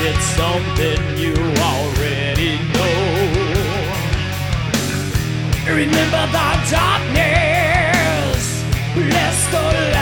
it's something you already know. Remember the darkness, bless the